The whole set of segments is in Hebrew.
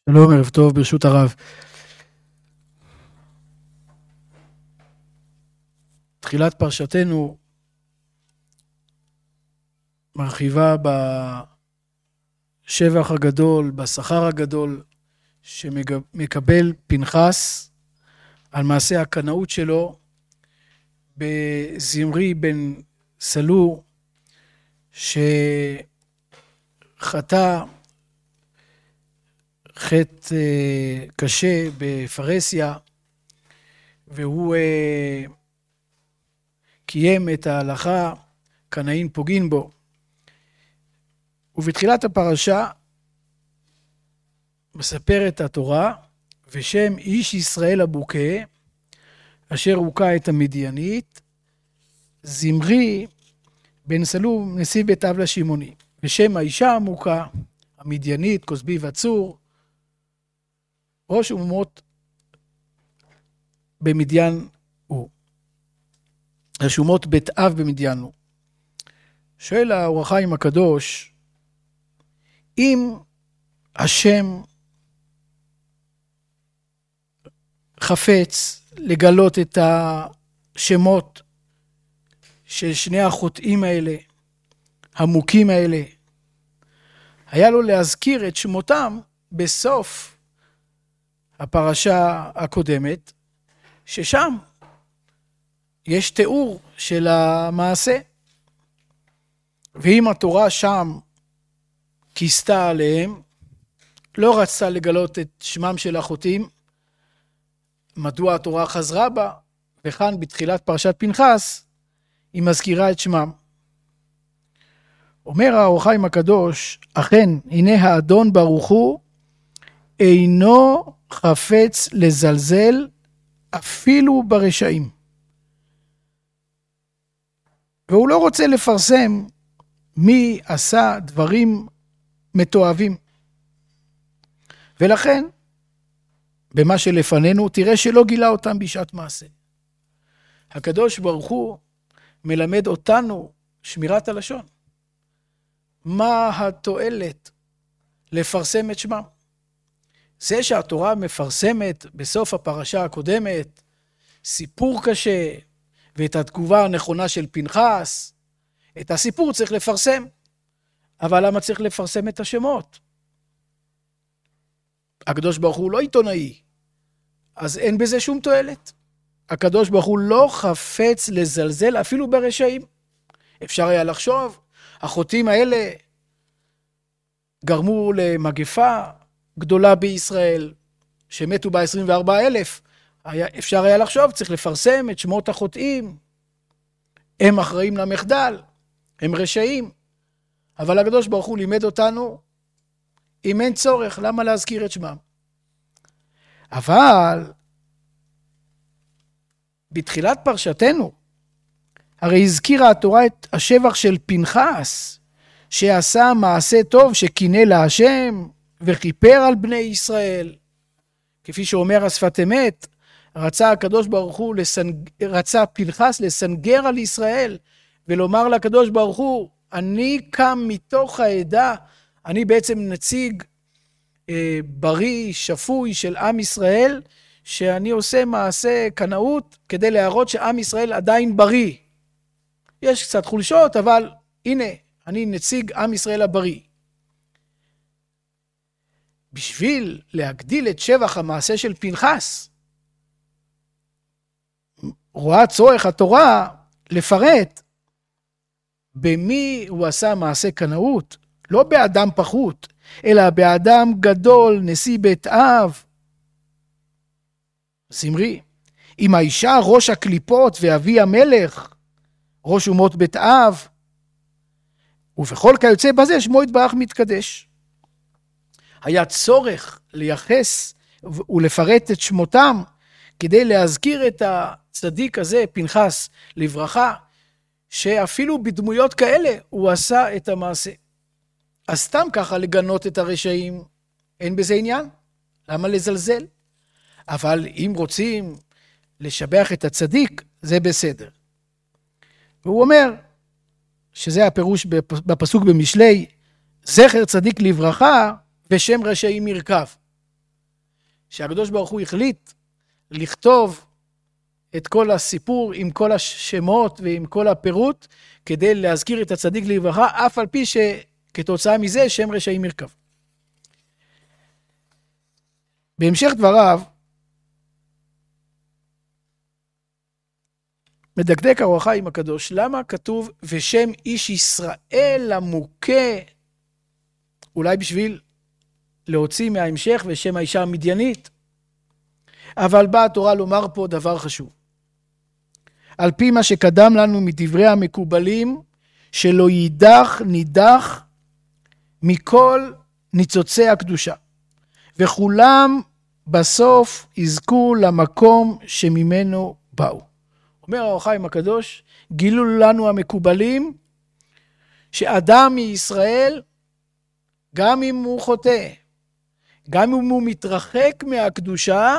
שלום, ערב טוב, ברשות הרב. תחילת פרשתנו מרחיבה בשבח הגדול, בשכר הגדול שמקבל פנחס על מעשה הקנאות שלו בזמרי בן סלו, שחטא חטא קשה בפרסיה, והוא קיים את ההלכה, קנאים פוגעים בו. ובתחילת הפרשה מספרת התורה, ושם איש ישראל הבוקה, אשר הוכה את המדיינית, זמרי בן סלו נשיא בית אב לשמעוני. ושם האישה המוכה, המדיינית, כוסבי וצור, ראש אומות במדיין הוא. רשומות בית אב במדיין הוא. שואל האור החיים הקדוש, אם השם חפץ לגלות את השמות של שני החוטאים האלה, המוכים האלה, היה לו להזכיר את שמותם בסוף הפרשה הקודמת, ששם יש תיאור של המעשה. ואם התורה שם כיסתה עליהם, לא רצתה לגלות את שמם של החוטאים, מדוע התורה חזרה בה? וכאן בתחילת פרשת פנחס היא מזכירה את שמם. אומר האור החיים הקדוש, אכן הנה האדון ברוך הוא אינו חפץ לזלזל אפילו ברשעים, והוא לא רוצה לפרסם מי עשה דברים מתועבים. ולכן במה שלפנינו תראה שלא גילה אותם בשעת מעשה. הקדוש ברוך הוא מלמד אותנו שמירת הלשון. מה התועלת לפרסם את שמם? זה שהתורה מפרסמת בסוף הפרשה הקודמת סיפור קשה ואת התגובה הנכונה של פנחס, את הסיפור צריך לפרסם. אבל למה צריך לפרסם את השמות? הקדוש ברוך הוא לא עיתונאי, אז אין בזה שום תועלת. הקדוש ברוך הוא לא חפץ לזלזל אפילו ברשעים. אפשר היה לחשוב, החוטאים האלה גרמו למגפה גדולה בישראל, שמתו ב-24,000, אפשר היה לחשוב, צריך לפרסם את שמות החוטאים, הם אחראים למחדל, הם רשעים. אבל הקדוש ברוך הוא לימד אותנו, אם אין צורך, למה להזכיר את שמם? אבל בתחילת פרשתנו, הרי הזכירה התורה את השבח של פנחס, שעשה מעשה טוב שקינא להשם וכיפר על בני ישראל. כפי שאומר השפת אמת, רצה הקדוש ברוך הוא רצה פנחס לסנגר על ישראל, ולומר לקדוש ברוך הוא, אני קם מתוך העדה, אני בעצם נציג בריא, שפוי של עם ישראל, שאני עושה מעשה קנאות כדי להראות שעם ישראל עדיין בריא. יש קצת חולשות, אבל הנה, אני נציג עם ישראל הבריא. בשביל להגדיל את שבח המעשה של פנחס, רואה צורך התורה לפרט במי הוא עשה מעשה קנאות, לא באדם פחות, אלא באדם גדול, נשיא בית אב. זמרי, עם האישה ראש הקליפות ואבי המלך, ראש אומות בית אב, ובכל כיוצא בזה שמו יתברך מתקדש. היה צורך לייחס ולפרט את שמותם, כדי להזכיר את הצדיק הזה, פנחס לברכה, שאפילו בדמויות כאלה הוא עשה את המעשה. אז סתם ככה לגנות את הרשעים, אין בזה עניין? למה לזלזל? אבל אם רוצים לשבח את הצדיק, זה בסדר. והוא אומר, שזה הפירוש בפסוק במשלי, זכר צדיק לברכה ושם רשעים ירכב. שהקדוש ברוך הוא החליט לכתוב את כל הסיפור עם כל השמות ועם כל הפירוט, כדי להזכיר את הצדיק לברכה, אף על פי שכתוצאה מזה שם רשעים ירכב. בהמשך דבריו, מדקדק האור החיים הקדוש, למה כתוב ושם איש ישראל המוכה, אולי בשביל להוציא מההמשך ושם האישה המדיינית, אבל באה התורה לומר פה דבר חשוב. על פי מה שקדם לנו מדברי המקובלים, שלא יידח נידח מכל ניצוצי הקדושה, וכולם בסוף יזכו למקום שממנו באו. אומר האור החיים הקדוש, גילו לנו המקובלים, שאדם מישראל, גם אם הוא חוטא, גם אם הוא מתרחק מהקדושה,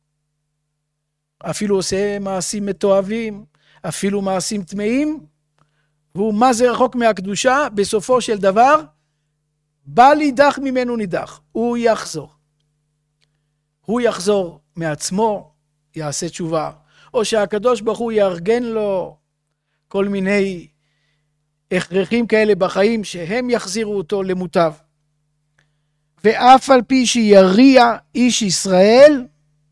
אפילו עושה מעשים מתועבים, אפילו מעשים טמאים, והוא מה זה רחוק מהקדושה, בסופו של דבר, בא לידח ממנו נידח, הוא יחזור. הוא יחזור מעצמו, יעשה תשובה, או שהקדוש ברוך הוא יארגן לו כל מיני הכרחים כאלה בחיים, שהם יחזירו אותו למוטב. ואף על פי שיריע איש ישראל,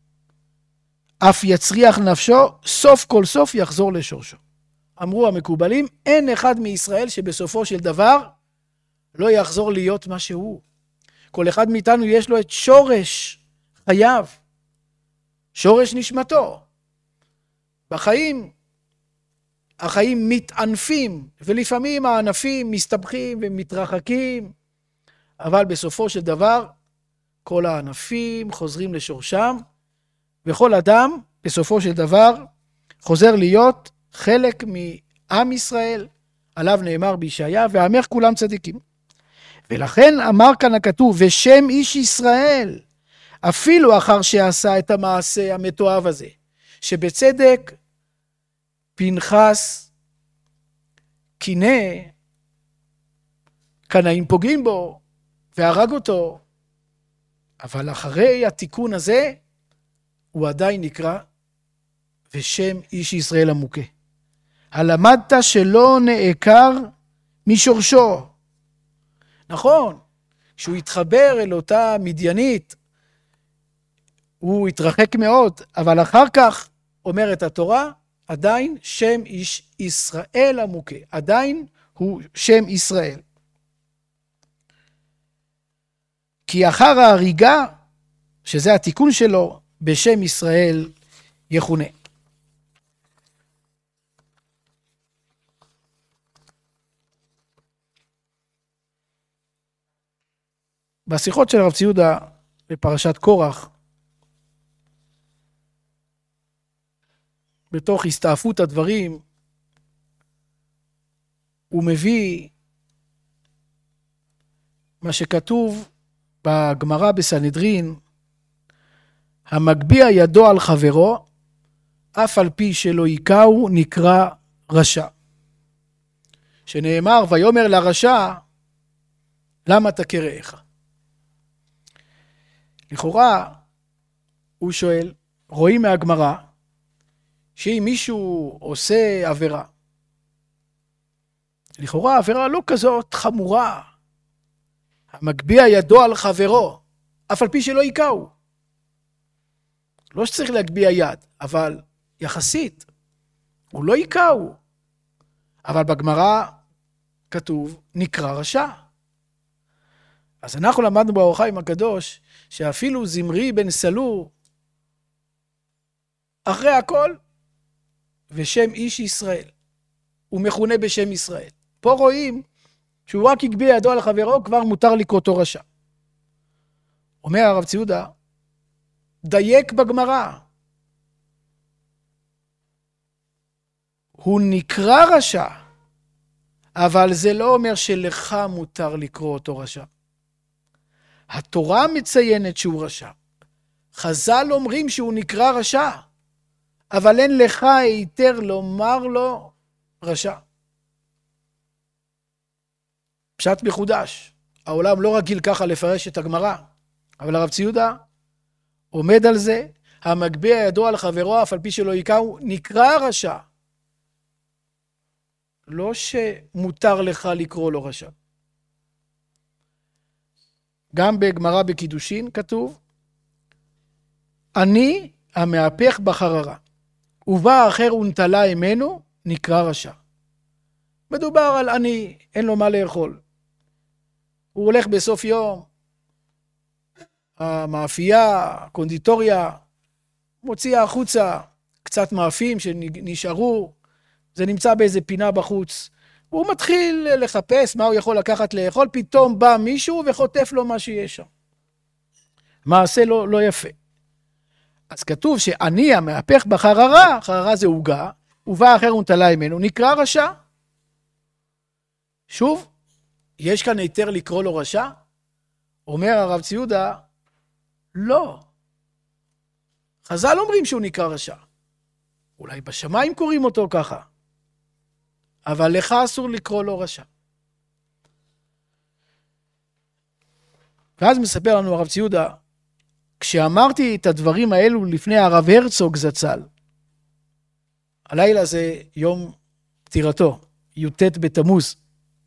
אף יצריח נפשו, סוף כל סוף יחזור לשורשו. אמרו המקובלים, אין אחד מישראל שבסופו של דבר לא יחזור להיות מה שהוא. כל אחד מאיתנו יש לו את שורש חייו, שורש נשמתו. בחיים, החיים מתענפים, ולפעמים הענפים מסתבכים ומתרחקים, אבל בסופו של דבר, כל הענפים חוזרים לשורשם, וכל אדם בסופו של דבר חוזר להיות חלק מעם ישראל, עליו נאמר בישעיה, ועמך כולם צדיקים. ולכן אמר כאן הכתוב, ושם איש ישראל, אפילו אחר שעשה את המעשה המתועב הזה, שבצדק פנחס קינא, קנאים פוגעים בו והרג אותו, אבל אחרי התיקון הזה, הוא עדיין נקרא ושם איש ישראל המוכה. הלמדת שלא נעקר משורשו. נכון, כשהוא התחבר אל אותה מדיינית, הוא התרחק מאוד, אבל אחר כך אומרת התורה, עדיין שם איש ישראל המוכה. עדיין הוא שם ישראל. כי אחר ההריגה, שזה התיקון שלו, בשם ישראל יכונה. בשיחות של הרב צבי יהודה בפרשת קורח, בתוך הסתעפות הדברים, הוא מביא מה שכתוב בגמרא בסנהדרין, המגביה ידו על חברו, אף על פי שלא יקראו נקרא רשע. שנאמר, ויאמר לרשע, למה תכה רעך? לכאורה, הוא שואל, רואים מהגמרא, שאם מישהו עושה עבירה, לכאורה עבירה לא כזאת חמורה, המגביה ידו על חברו, אף על פי שלא יקראו. לא שצריך להגביה יד, אבל יחסית, הוא לא יקראו. אבל בגמרא כתוב, נקרא רשע. אז אנחנו למדנו באור החיים הקדוש, שאפילו זמרי בן סלו, אחרי הכל, ושם איש ישראל. הוא מכונה בשם ישראל. פה רואים, שהוא רק הגביה ידו על חברו, כבר מותר לקרוא אותו רשע. אומר הרב צבי יהודה, דייק בגמרא. הוא נקרא רשע, אבל זה לא אומר שלך מותר לקרוא אותו רשע. התורה מציינת שהוא רשע. חז"ל אומרים שהוא נקרא רשע, אבל אין לך היתר לומר לו רשע. פשט מחודש. העולם לא רגיל ככה לפרש את הגמרא, אבל הרב צבי יהודה עומד על זה, המגביה ידו על חברו, אף על פי שלא יקראו, נקרא רשע. לא שמותר לך לקרוא לו רשע. גם בגמרא בקידושין כתוב, אני המהפך בחררה, ובא אחר ונטלה ממנו, נקרא רשע. מדובר על אני, אין לו מה לאכול. הוא הולך בסוף יום, המאפייה, הקונדיטוריה, מוציאה החוצה קצת מאפים שנשארו, זה נמצא באיזה פינה בחוץ. הוא מתחיל לחפש מה הוא יכול לקחת לאכול, פתאום בא מישהו וחוטף לו מה שיש שם. מעשה לא יפה. אז כתוב שאני המהפך בחררה, חררה זה עוגה, ובא אחר ונטלה ממנו, נקרא רשע. שוב, יש כאן היתר לקרוא לו רשע? אומר הרב ציודה, לא. חז"ל אומרים שהוא נקרא רשע. אולי בשמיים קוראים אותו ככה. אבל לך אסור לקרוא לו רשע. ואז מספר לנו הרב ציודה, כשאמרתי את הדברים האלו לפני הרב הרצוג זצ"ל, הלילה זה יום פטירתו, י"ט בתמוז,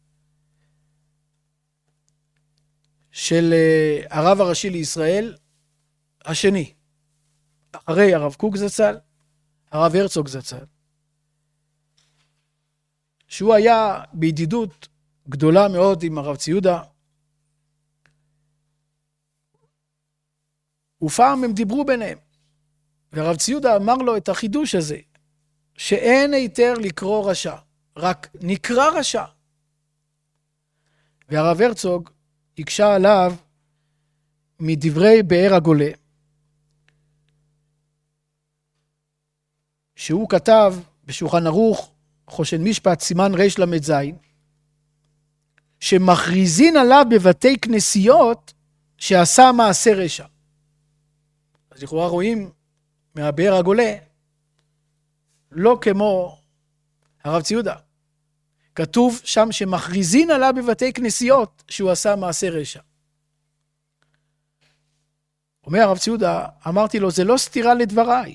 של הרב הראשי לישראל, השני, אחרי הרב קוק זצ"ל, הרב הרצוג זצ"ל, שהוא היה בידידות גדולה מאוד עם הרב ציודה, ופעם הם דיברו ביניהם, והרב ציודה אמר לו את החידוש הזה, שאין היתר לקרוא רשע, רק נקרא רשע. והרב הרצוג הקשה עליו מדברי באר הגולה, שהוא כתב בשולחן ערוך, חושן משפט, סימן רל"ז, שמכריזין עליו בבתי כנסיות שעשה מעשה רשע. אז לכאורה רואים מהבאר הגולה, לא כמו הרב ציודה. כתוב שם שמכריזין עליו בבתי כנסיות שהוא עשה מעשה רשע. אומר הרב ציודה, אמרתי לו, זה לא סתירה לדבריי.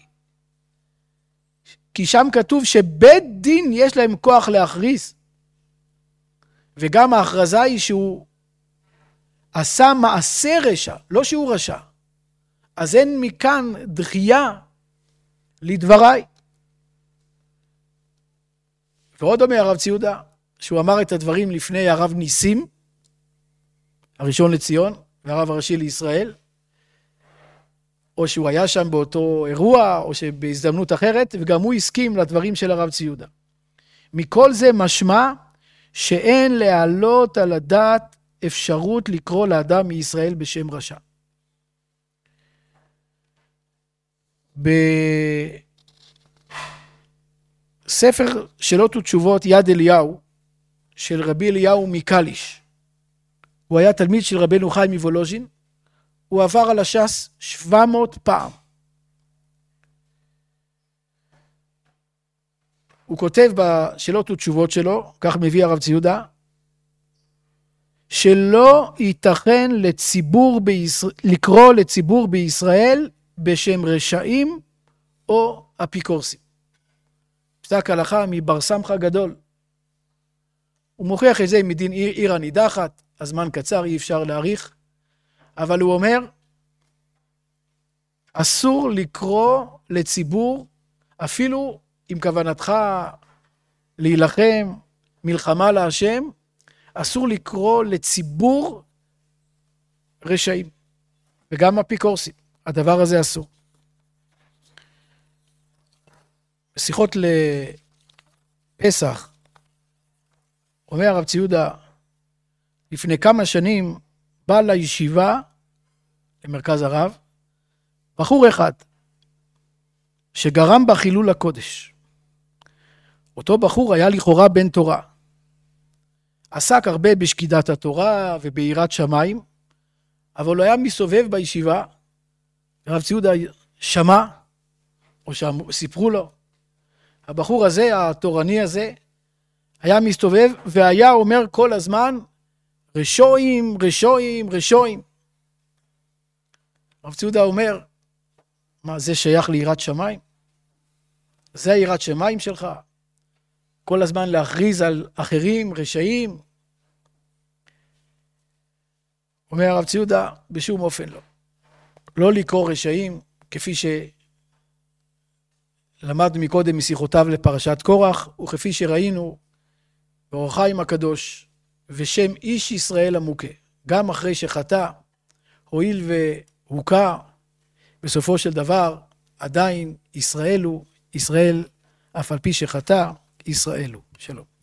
כי שם כתוב שבית דין יש להם כוח להכריז. וגם ההכרזה היא שהוא עשה מעשה רשע, לא שהוא רשע. אז אין מכאן דחייה לדבריי. ועוד אומר הרב ציודה, שהוא אמר את הדברים לפני הרב ניסים, הראשון לציון, והרב הראשי לישראל, או שהוא היה שם באותו אירוע, או שבהזדמנות אחרת, וגם הוא הסכים לדברים של הרב ציודה. מכל זה משמע שאין להעלות על הדעת אפשרות לקרוא לאדם מישראל בשם רשע. בספר שאלות ותשובות יד אליהו, של רבי אליהו מקליש, הוא היה תלמיד של רבנו חיים מוולוז'ין, הוא עבר על הש"ס 700 פעם. הוא כותב בשאלות ותשובות שלו, כך מביא הרב ציודה, שלא ייתכן לקרוא לציבור בישראל בשם רשעים או אפיקורסים. פסק הלכה מבר סמכא גדול. הוא מוכיח את זה מדין עיר הנידחת, הזמן קצר, אי אפשר להאריך, אבל הוא אומר, אסור לקרוא לציבור, אפילו עם כוונתך להילחם, מלחמה להשם, אסור לקרוא לציבור רשעים, וגם אפיקורסים. הדבר הזה אסור. בשיחות לפסח, אומר הרב ציודה, לפני כמה שנים בא לישיבה, למרכז הרב, בחור אחד, שגרם בחילול הקודש. אותו בחור היה לכאורה בן תורה. עסק הרבה בשקידת התורה וביראת שמיים, אבל הוא היה מסובב בישיבה, הרב ציודה שמע, או סיפרו לו, הבחור הזה, התורני הזה, היה מסתובב והיה אומר כל הזמן, רשועים, רשועים, רשועים. הרב ציודה אומר, מה, זה שייך ליראת שמיים? זה היראת שמיים שלך? כל הזמן להכריז על אחרים, רשעים? אומר הרב ציודה, בשום אופן לא. לא לקרוא רשעים, כפי שלמדנו מקודם משיחותיו לפרשת קורח, וכפי שראינו באור החיים הקדוש, ושם איש ישראל המוכה, גם אחרי שחטא, הואיל והוקע, בסופו של דבר, עדיין ישראל הוא, ישראל, אף על פי שחטא, ישראל הוא. שלום.